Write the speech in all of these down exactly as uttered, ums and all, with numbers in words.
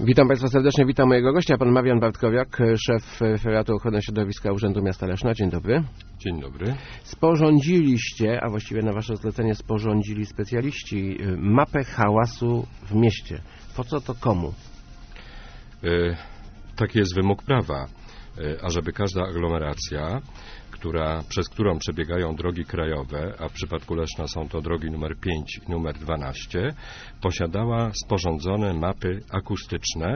Witam Państwa serdecznie, witam mojego gościa, pan Marian Bartkowiak, szef Referatu Ochrony Środowiska Urzędu Miasta Leszna. Dzień dobry. Dzień dobry. Sporządziliście, a właściwie na wasze zlecenie sporządzili specjaliści, mapę hałasu w mieście. Po co to komu? E, taki jest wymóg prawa, e, ażeby każda aglomeracja, która, przez którą przebiegają drogi krajowe, a w przypadku Leszna są to drogi numer pięć i numer dwanaście, posiadała sporządzone mapy akustyczne,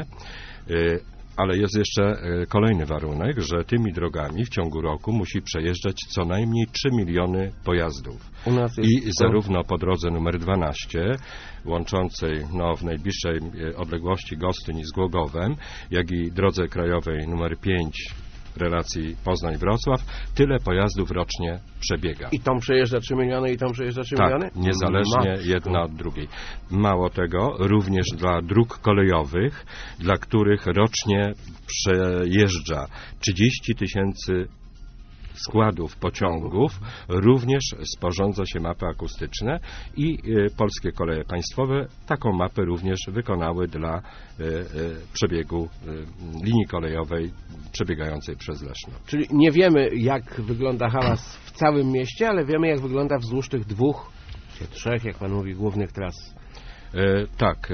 ale jest jeszcze kolejny warunek, że tymi drogami w ciągu roku musi przejeżdżać co najmniej trzy miliony pojazdów. U nas jest I to... zarówno po drodze numer dwanaście, łączącej no, w najbliższej odległości Gostyń z Głogowem, jak i drodze krajowej numer pięć, relacji Poznań-Wrocław, tyle pojazdów rocznie przebiega. I tą przejeżdża trzy miliony, i tą przejeżdża trzy tak, miliony? niezależnie Matko. jedna od drugiej. Mało tego, również dla dróg kolejowych, dla których rocznie przejeżdża trzydzieści tysięcy składów pociągów, również sporządza się mapy akustyczne i y, Polskie Koleje Państwowe taką mapę również wykonały dla y, y, przebiegu y, linii kolejowej przebiegającej przez Leszno. Czyli nie wiemy, jak wygląda hałas w całym mieście, ale wiemy, jak wygląda wzdłuż tych dwóch, czy trzech, jak pan mówi, głównych tras. Y, tak, y,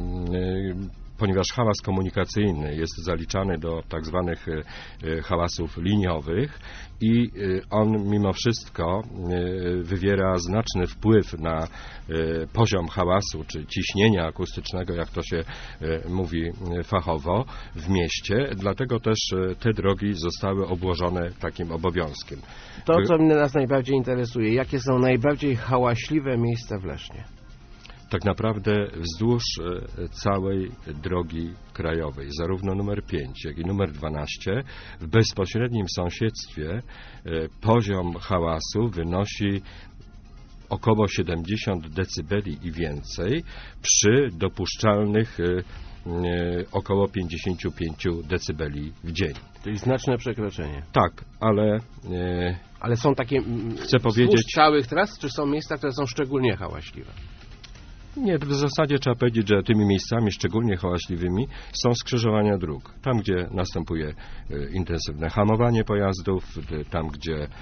y, ponieważ hałas komunikacyjny jest zaliczany do tak zwanych hałasów liniowych i on mimo wszystko wywiera znaczny wpływ na poziom hałasu, czy ciśnienia akustycznego, jak to się mówi fachowo, w mieście. Dlatego też te drogi zostały obłożone takim obowiązkiem. To, co mnie nas najbardziej interesuje, jakie są najbardziej hałaśliwe miejsca w Lesznie? Tak naprawdę wzdłuż całej drogi krajowej, zarówno numer pięć, jak i numer dwanaście, w bezpośrednim sąsiedztwie poziom hałasu wynosi około siedemdziesiąt decybeli i więcej przy dopuszczalnych około pięćdziesiąt pięć decybeli w dzień. Czyli znaczne przekroczenie. Tak, ale... Ale są takie chcę powiedzieć całych tras, czy są miejsca, które są szczególnie hałaśliwe? Nie, w zasadzie trzeba powiedzieć, że tymi miejscami szczególnie hałaśliwymi są skrzyżowania dróg. Tam, gdzie następuje e, intensywne hamowanie pojazdów, e, tam, gdzie e,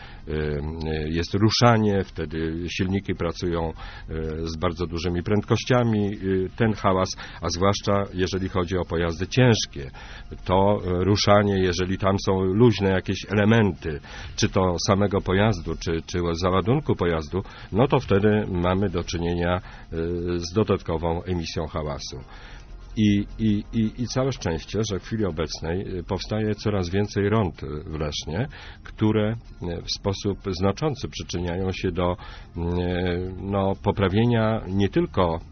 jest ruszanie, wtedy silniki pracują e, z bardzo dużymi prędkościami. E, ten hałas, a zwłaszcza jeżeli chodzi o pojazdy ciężkie, to e, ruszanie, jeżeli tam są luźne jakieś elementy, czy to samego pojazdu, czy, czy załadunku pojazdu, no to wtedy mamy do czynienia e, z dodatkową emisją hałasu. I, i, i, I całe szczęście, że w chwili obecnej powstaje coraz więcej rond w Lesznie, które w sposób znaczący przyczyniają się do no, poprawienia nie tylko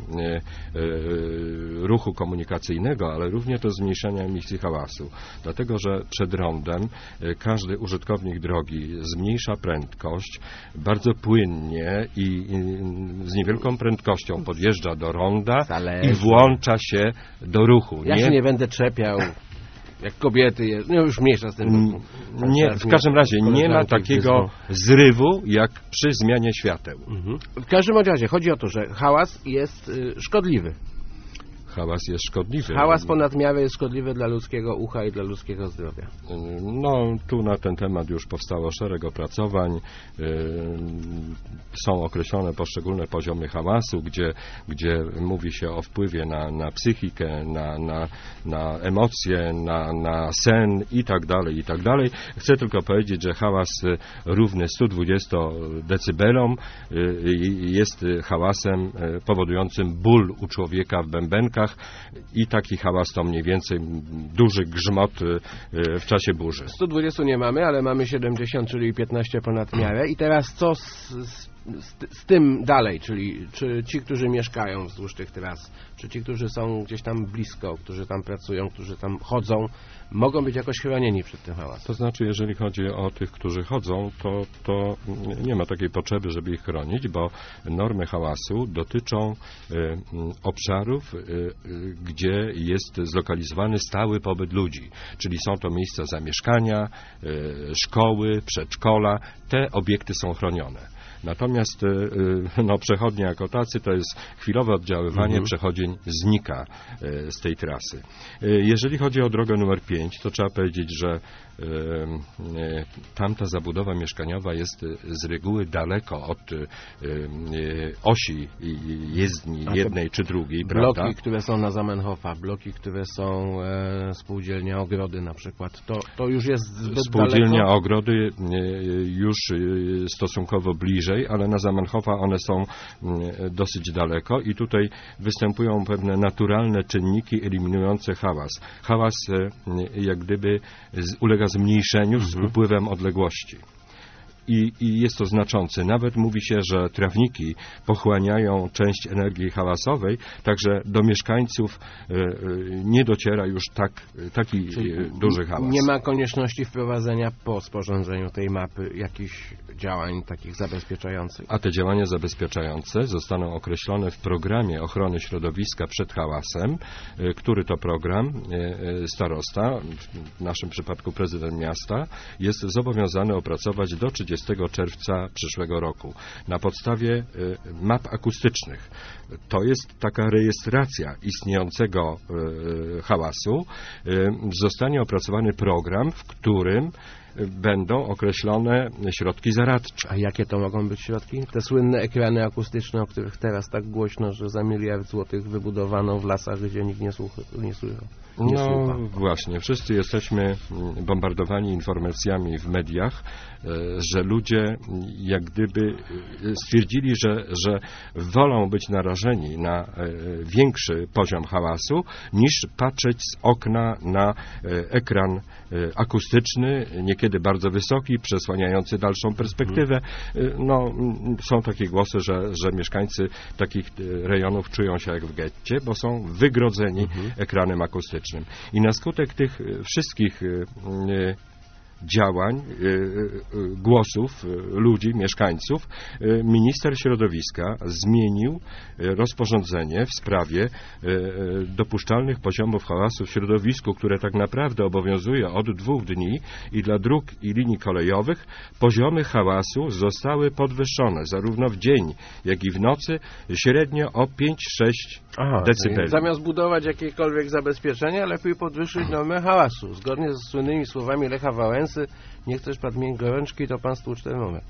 ruchu komunikacyjnego, ale również do zmniejszania emisji hałasu. Dlatego, że przed rondem każdy użytkownik drogi zmniejsza prędkość bardzo płynnie i, i z niewielką prędkością podjeżdża do ronda Zależy. i włącza się do ruchu. Ja nie? się nie będę czepiał, jak kobiety jest. No już mniejsza z tym. Nie, w każdym razie nie ma takiego zrywu, jak przy zmianie świateł. Mhm. W każdym razie chodzi o to, że hałas jest y, szkodliwy. Hałas jest szkodliwy. Hałas ponad miarę jest szkodliwy dla ludzkiego ucha i dla ludzkiego zdrowia. No, tu na ten temat już powstało szereg opracowań. Są określone poszczególne poziomy hałasu, gdzie, gdzie mówi się o wpływie na, na psychikę, na, na, na emocje, na, na sen i tak dalej, i tak dalej. Chcę tylko powiedzieć, że hałas równy stu dwudziestu decybelom jest hałasem powodującym ból u człowieka w bębenkach i taki hałas to mniej więcej duży grzmot w czasie burzy. stu dwudziestu nie mamy, ale mamy siedemdziesiąt, czyli piętnaście ponad miarę. I teraz co z, z, z tym dalej? Czyli czy ci, którzy mieszkają wzdłuż tych tras, czy ci, którzy są gdzieś tam blisko, którzy tam pracują, którzy tam chodzą, mogą być jakoś chronieni przed tym hałasem? To znaczy, jeżeli chodzi o tych, którzy chodzą, to, to nie ma takiej potrzeby, żeby ich chronić, bo normy hałasu dotyczą y, y, obszarów, y, y, gdzie jest zlokalizowany stały pobyt ludzi, czyli są to miejsca zamieszkania, y, szkoły, przedszkola. Te obiekty są chronione. Natomiast no, przechodnie jako tacy to jest chwilowe oddziaływanie, mhm. przechodzień znika z tej trasy. Jeżeli chodzi o drogę numer pięć, to trzeba powiedzieć, że tamta zabudowa mieszkaniowa jest z reguły daleko od osi jezdni jednej czy drugiej, bloki, prawda? które są na Zamenhofa, bloki, które są e, spółdzielnia Ogrody na przykład, to, to już jest zbyt Spółdzielnia daleko? Ogrody już stosunkowo bliżej, ale na Zamenhofa one są dosyć daleko i tutaj występują pewne naturalne czynniki eliminujące hałas. Hałas jak gdyby ulega zmniejszeniu z upływem odległości. I, I jest to znaczące. Nawet mówi się, że trawniki pochłaniają część energii hałasowej, także do mieszkańców e, e, nie dociera już tak, taki Czyli duży hałas. Nie ma konieczności wprowadzenia po sporządzeniu tej mapy jakichś działań takich zabezpieczających. A te działania zabezpieczające zostaną określone w programie ochrony środowiska przed hałasem, e, który to program e, starosta, w naszym przypadku prezydent miasta, jest zobowiązany opracować do trzydziestego czerwca przyszłego roku na podstawie map akustycznych. To jest taka rejestracja istniejącego hałasu. Zostanie opracowany program, w którym będą określone środki zaradcze. A jakie to mogą być środki? Te słynne ekrany akustyczne, o których teraz tak głośno, że za miliard złotych wybudowano w lasach, gdzie nikt nie słucha. Nie słucha. Nie no słucha. właśnie, wszyscy jesteśmy bombardowani informacjami w mediach, że ludzie jak gdyby stwierdzili, że, że wolą być narażeni na większy poziom hałasu, niż patrzeć z okna na ekran akustyczny, niekiedy bardzo wysoki, przesłaniający dalszą perspektywę. No, są takie głosy, że, że mieszkańcy takich rejonów czują się jak w getcie, bo są wygrodzeni mhm. ekranem akustycznym. I na skutek tych wszystkich działań, głosów ludzi, mieszkańców, minister środowiska zmienił rozporządzenie w sprawie dopuszczalnych poziomów hałasu w środowisku, które tak naprawdę obowiązuje od dwóch dni i dla dróg i linii kolejowych poziomy hałasu zostały podwyższone zarówno w dzień, jak i w nocy średnio o pięć sześć decybeli. Zamiast budować jakiekolwiek zabezpieczenia, lepiej podwyższyć normę hałasu. Zgodnie z słynnymi słowami Lecha Wałęsy, nie chcesz pan mieć gorączki, to pan stłucz termometr.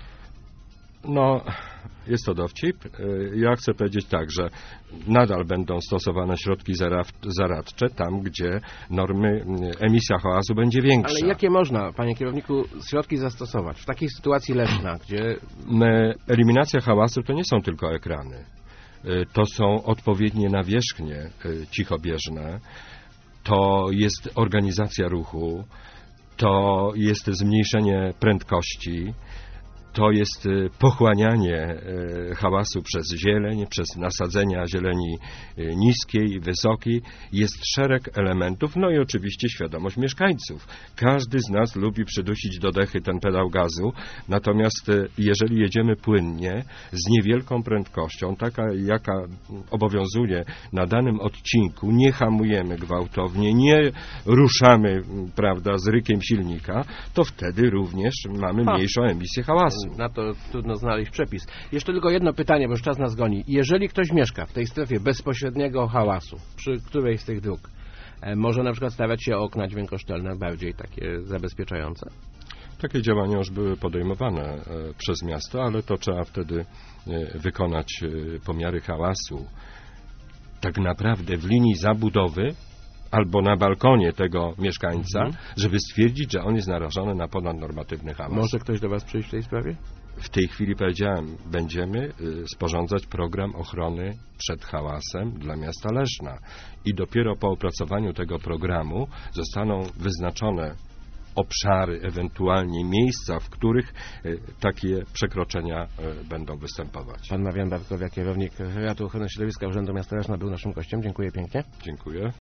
No, jest to dowcip. Ja chcę powiedzieć tak, że nadal będą stosowane środki zaradcze tam, gdzie normy, emisja hałasu będzie większa. Ale jakie można, panie kierowniku, środki zastosować w takiej sytuacji leśna, gdzie... Eliminacja hałasu to nie są tylko ekrany. To są odpowiednie nawierzchnie cichobieżne, to jest organizacja ruchu, to jest zmniejszenie prędkości, to jest pochłanianie hałasu przez zieleń, przez nasadzenia zieleni niskiej, wysokiej. Jest szereg elementów, no i oczywiście świadomość mieszkańców. Każdy z nas lubi przydusić do dechy ten pedał gazu, natomiast jeżeli jedziemy płynnie, z niewielką prędkością, taka jaka obowiązuje na danym odcinku, nie hamujemy gwałtownie, nie ruszamy, prawda, z rykiem silnika, to wtedy również mamy mniejszą emisję hałasu. Na to trudno znaleźć przepis. Jeszcze tylko jedno pytanie, bo już czas nas goni. Jeżeli ktoś mieszka w tej strefie bezpośredniego hałasu, przy którejś z tych dróg, może na przykład stawiać się okna dźwiękoszczelne, bardziej takie zabezpieczające? Takie działania już były podejmowane przez miasto, ale to trzeba wtedy wykonać pomiary hałasu. Tak naprawdę w linii zabudowy albo na balkonie tego mieszkańca, mhm. żeby stwierdzić, że on jest narażony na ponadnormatywny hałas. Może ktoś do was przyjść w tej sprawie? W tej chwili powiedziałem, będziemy y, sporządzać program ochrony przed hałasem dla miasta Leszna i dopiero po opracowaniu tego programu zostaną wyznaczone obszary, ewentualnie miejsca, w których y, takie przekroczenia y, będą występować. Pan Marian Bartkowiak, kierownik Wywiadu Ochrony Środowiska Urzędu Miasta Leszna, był naszym gościem. Dziękuję pięknie. Dziękuję.